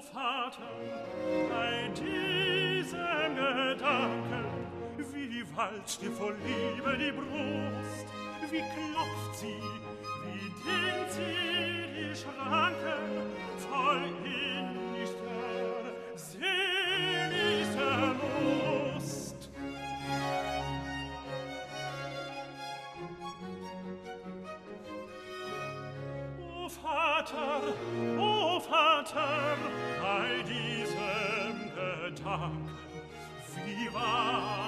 Vater, bei diesem Gedanken, wie walzt dir vor Liebe die Brust, wie klopft sie, wie dehnt sie die Schranken, voll innigster, seligster Lust. O Vater, bei diesem Gedanken, wie war